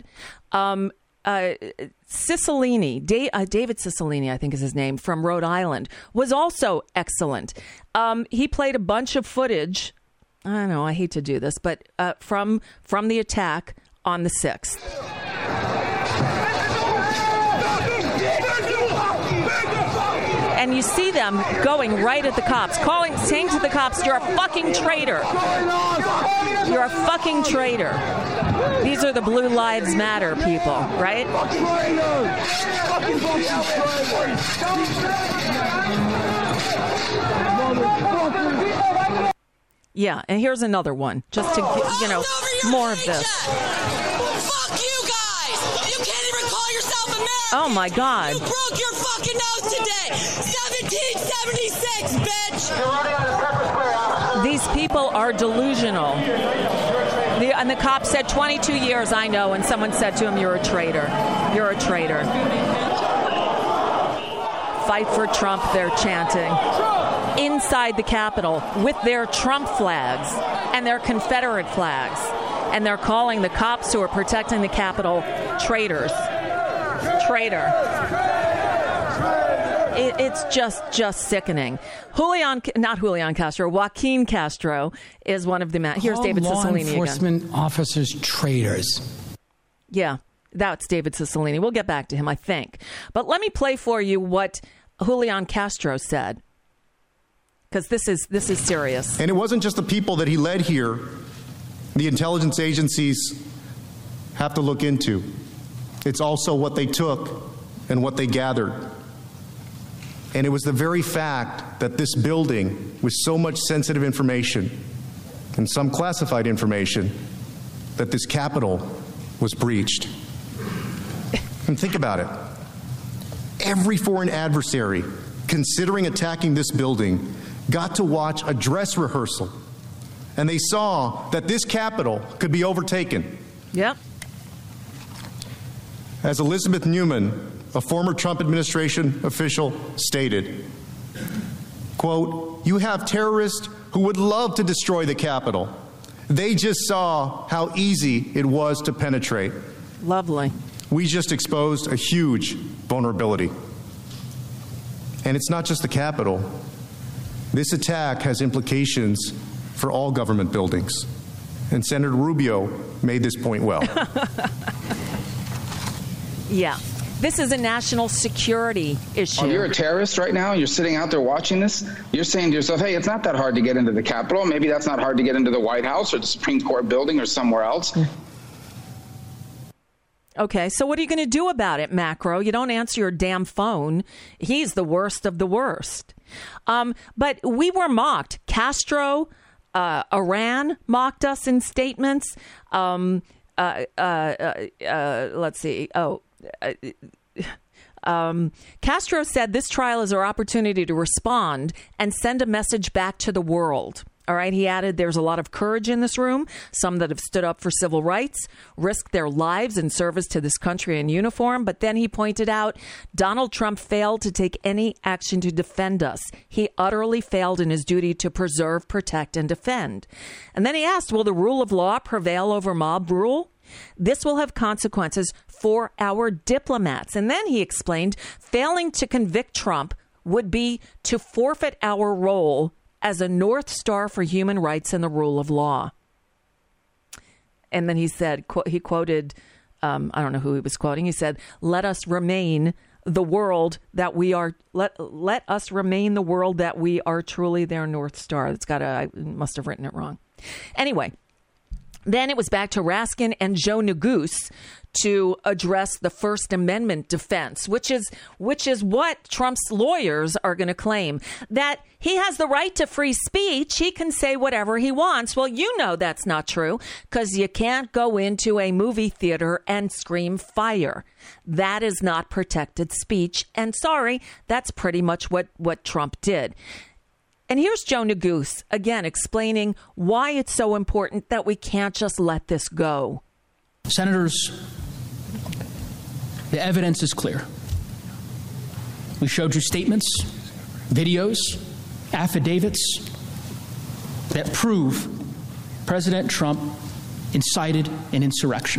Cicilline, David Cicilline, I think is his name, from Rhode Island, was also excellent. He played a bunch of footage. I know, I hate to do this, but from the attack on the 6th. And you see them going right at the cops, saying to the cops, "You're a fucking traitor. You're a fucking traitor." These are the Blue Lives Matter people, right? Yeah, and here's another one, just to get, more of this. Fuck you guys! You can't even call yourself American! Oh my God! You broke your fucking nose today! 1776, bitch! These people are delusional. And the cop said 22 years, I know, and someone said to him, "You're a traitor. You're a traitor." Fight for Trump, they're chanting. Inside the Capitol with their Trump flags and their Confederate flags. And they're calling the cops who are protecting the Capitol traitors. Traitor. It's just sickening. Joaquin Castro is one of the men. Here's David Cicilline again. Law enforcement officers traitors. Yeah, that's David Cicilline. We'll get back to him, I think. But let me play for you what Julian Castro said, because this is serious. And it wasn't just the people that he led here. The intelligence agencies have to look into. It's also what they took and what they gathered. And it was the very fact that this building, with so much sensitive information and some classified information, that this Capitol was breached. And think about it. Every foreign adversary considering attacking this building got to watch a dress rehearsal, and they saw that this Capitol could be overtaken. Yep. As Elizabeth Newman, a former Trump administration official, stated, quote, "You have terrorists who would love to destroy the Capitol. They just saw how easy it was to penetrate." Lovely. We just exposed a huge vulnerability. And it's not just the Capitol. This attack has implications for all government buildings. And Senator Rubio made this point well. Yeah. This is a national security issue. Oh, you're a terrorist right now? You're sitting out there watching this? You're saying to yourself, hey, it's not that hard to get into the Capitol. Maybe that's not hard to get into the White House or the Supreme Court building or somewhere else. Okay, so what are you going to do about it, Macro? You don't answer your damn phone. He's the worst of the worst. But we were mocked. Castro, Iran mocked us in statements. Let's see. Castro said this trial is our opportunity to respond and send a message back to the world. All right. He added, there's a lot of courage in this room, some that have stood up for civil rights, risked their lives in service to this country in uniform. But then he pointed out Donald Trump failed to take any action to defend us. He utterly failed in his duty to preserve, protect, and defend. And then he asked, will the rule of law prevail over mob rule? This will have consequences for our diplomats. And then he explained, failing to convict Trump would be to forfeit our role as a North Star for human rights and the rule of law. And then he said, he quoted, I don't know who he was quoting. He said, let us remain the world that we are. Let us remain the world that we are truly their North Star. I must have written it wrong. Anyway. Then it was back to Raskin and Joe Neguse to address the First Amendment defense, which is what Trump's lawyers are going to claim, that he has the right to free speech. He can say whatever he wants. Well, you know that's not true because you can't go into a movie theater and scream fire. That is not protected speech. And sorry, that's pretty much what Trump did. And here's Joe Neguse, again, explaining why it's so important that we can't just let this go. Senators, the evidence is clear. We showed you statements, videos, affidavits that prove President Trump incited an insurrection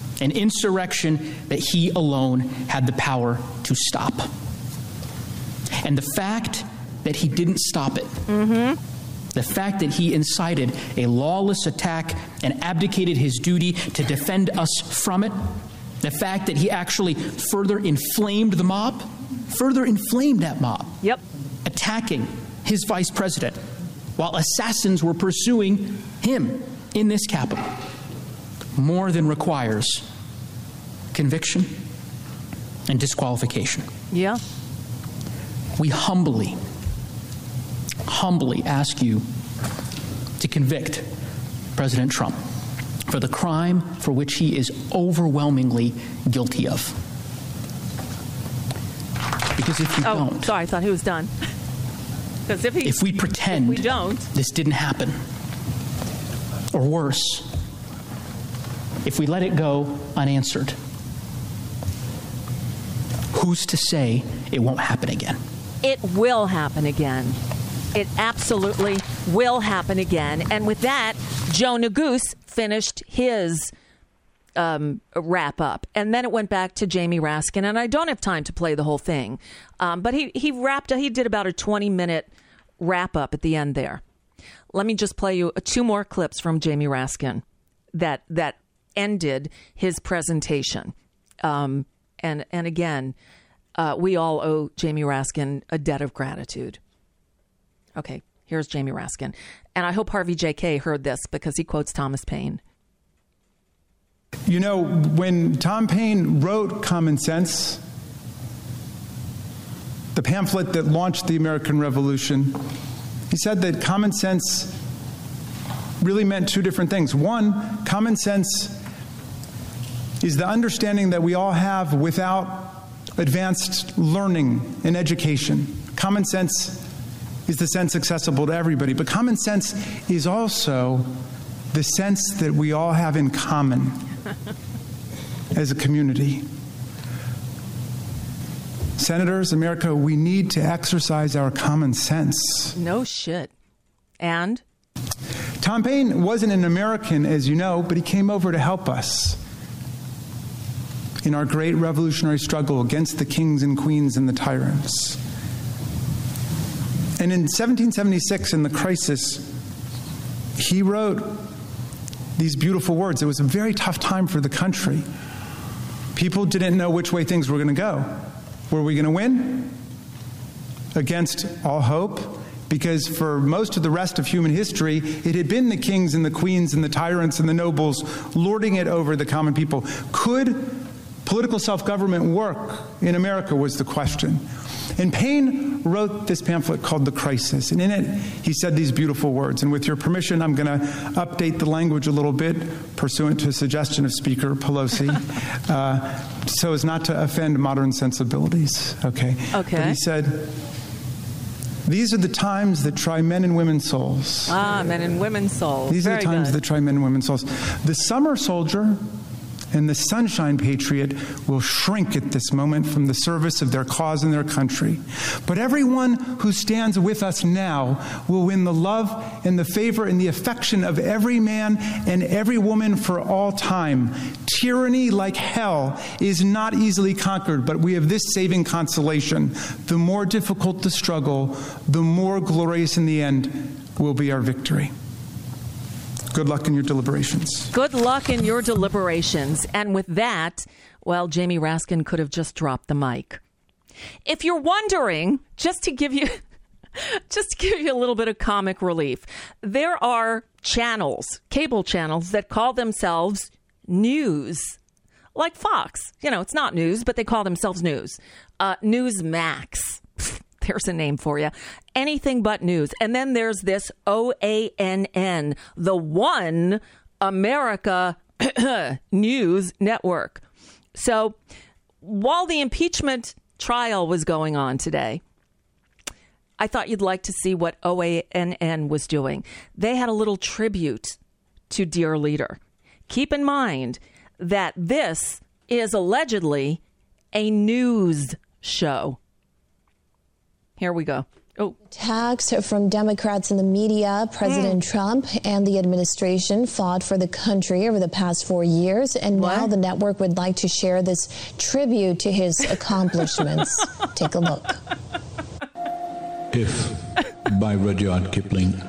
that he alone had the power to stop. And the fact that he didn't stop it. The fact that he incited a lawless attack and abdicated his duty to defend us from it. The fact that he actually further inflamed that mob. Yep. Attacking his vice president while assassins were pursuing him in this Capitol. More than requires conviction and disqualification. Yeah. We humbly ask you to convict President Trump for the crime for which he is overwhelmingly guilty of. Because if you don't... Sorry, I thought he was done. Because if we pretend we don't, this didn't happen, or worse, if we let it go unanswered, who's to say it won't happen again? It will happen again. It absolutely will happen again. And with that, Joe Neguse finished his wrap up. And then it went back to Jamie Raskin. And I don't have time to play the whole thing. But he did about a 20-minute wrap up at the end there. Let me just play you two more clips from Jamie Raskin that ended his presentation. And again, we all owe Jamie Raskin a debt of gratitude. Okay, here's Jamie Raskin. And I hope Harvey J.K. heard this because he quotes Thomas Paine. You know, when Tom Paine wrote Common Sense, the pamphlet that launched the American Revolution, he said that common sense really meant two different things. One, common sense is the understanding that we all have without advanced learning and education. Common sense is the sense accessible to everybody. But common sense is also the sense that we all have in common as a community. Senators, America, we need to exercise our common sense. No shit. And? Tom Paine wasn't an American, as you know, but he came over to help us in our great revolutionary struggle against the kings and queens and the tyrants. And in 1776, in the crisis, he wrote these beautiful words. It was a very tough time for the country. People didn't know which way things were going to go. Were we going to win? Against all hope? Because for most of the rest of human history, it had been the kings and the queens and the tyrants and the nobles lording it over the common people. Could political self-government work in America was the question. And Paine wrote this pamphlet called The Crisis, and in it he said these beautiful words. And with your permission, I'm going to update the language a little bit, pursuant to a suggestion of Speaker Pelosi, so as not to offend modern sensibilities. Okay. But he said, these are the times that try men and women's souls. Men and women's souls. These are the times that try men and women's souls. The summer soldier and the sunshine patriot will shrink at this moment from the service of their cause and their country. But everyone who stands with us now will win the love and the favor and the affection of every man and every woman for all time. Tyranny, like hell, is not easily conquered, but we have this saving consolation. The more difficult the struggle, the more glorious in the end will be our victory. Good luck in your deliberations. Good luck in your deliberations. And with that, well, Jamie Raskin could have just dropped the mic. If you're wondering, just to give you a little bit of comic relief, there are channels, cable channels, that call themselves news. Like Fox. You know, it's not news, but they call themselves news. Newsmax. There's a name for you. Anything but news. And then there's this OANN, the One America News Network. So while the impeachment trial was going on today, I thought you'd like to see what OANN was doing. They had a little tribute to Dear Leader. Keep in mind that this is allegedly a news show. Here we go. Attacks from Democrats in the media. President Trump and the administration fought for the country over the past 4 years, and now the network would like to share this tribute to his accomplishments. Take a look. If, by Rudyard Kipling,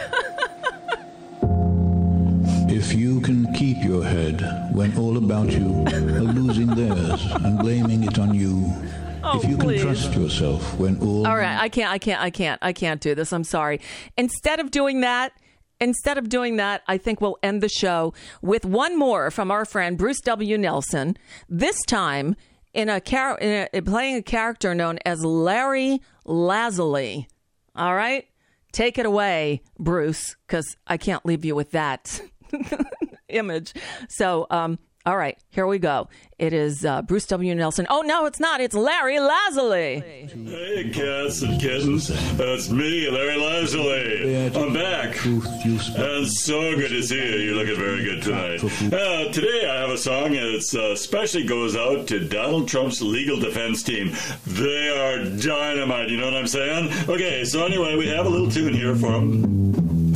if you can keep your head when all about you are losing theirs and blaming it on you, if you can trust yourself when all right, I can't do this. I'm sorry. Instead of doing that, I think we'll end the show with one more from our friend Bruce W. Nelson. This time in playing a character known as Larry Lazuli. All right, take it away, Bruce, because I can't leave you with that image. So, all right, here we go. It is Bruce W. Nelson. Oh, no, it's not. It's Larry Lazuli. Hey, cats and kittens. It's me, Larry Lazuli. I'm back. And so good to see you. You're looking very good tonight. Today I have a song that especially goes out to Donald Trump's legal defense team. They are dynamite, you know what I'm saying? Okay, so anyway, we have a little tune here for them.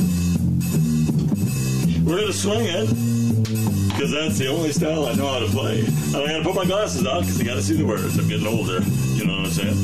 We're going to swing it, because that's the only style I know how to play. And I got to put my glasses on because I got to see the words. I'm getting older. You know what I'm saying?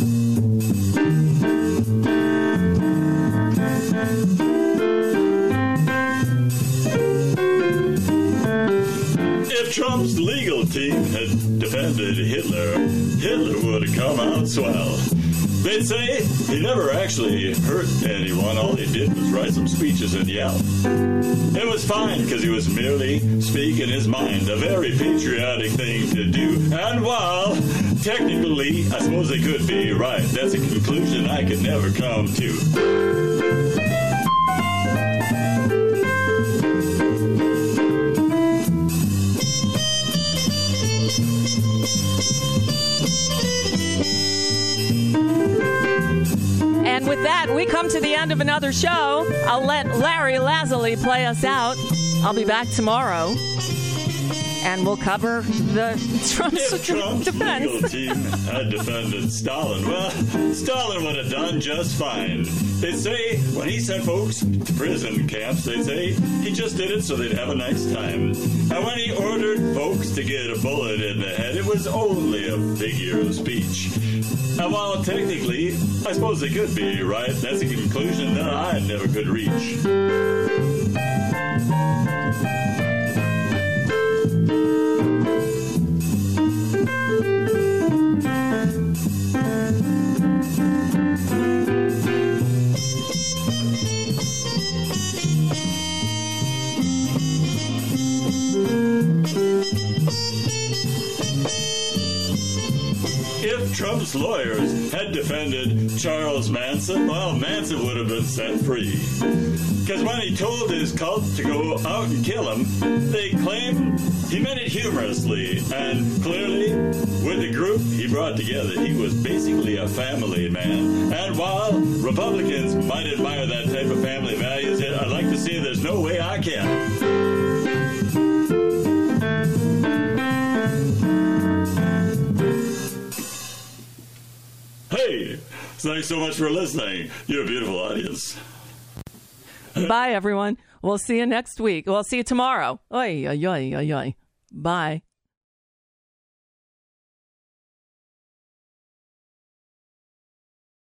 If Trump's legal team had defended Hitler, Hitler would have come out swell. They'd say he never actually hurt anyone. All he did was write some speeches and yell. It was fine because he was merely speaking his mind, a very patriotic thing to do. And while technically, I suppose they could be right, that's a conclusion I could never come to. And with that, we come to the end of another show. I'll let Larry Lazuli play us out. I'll be back tomorrow. and we'll cover the Trump's Trump's defense. legal team had defended Stalin, well, Stalin would have done just fine. They'd say when he sent folks to prison camps, they'd say he just did it so they'd have a nice time. And when he ordered folks to get a bullet in the head, it was only a figure of speech. And while technically, I suppose they could be right, that's a conclusion that I never could reach. If Trump's lawyers had defended Charles Manson, well, Manson would have been set free. Because when he told his cult to go out and kill him, they claimed he meant it humorously. And clearly, with the group he brought together, he was basically a family man. And while Republicans might admire that type of family values, I'd like to say there's no way I can. Hey, thanks so much for listening. You're a beautiful audience. Bye, everyone. We'll see you next week. We'll see you tomorrow. Oy, oy, oy, oy, oy. Bye.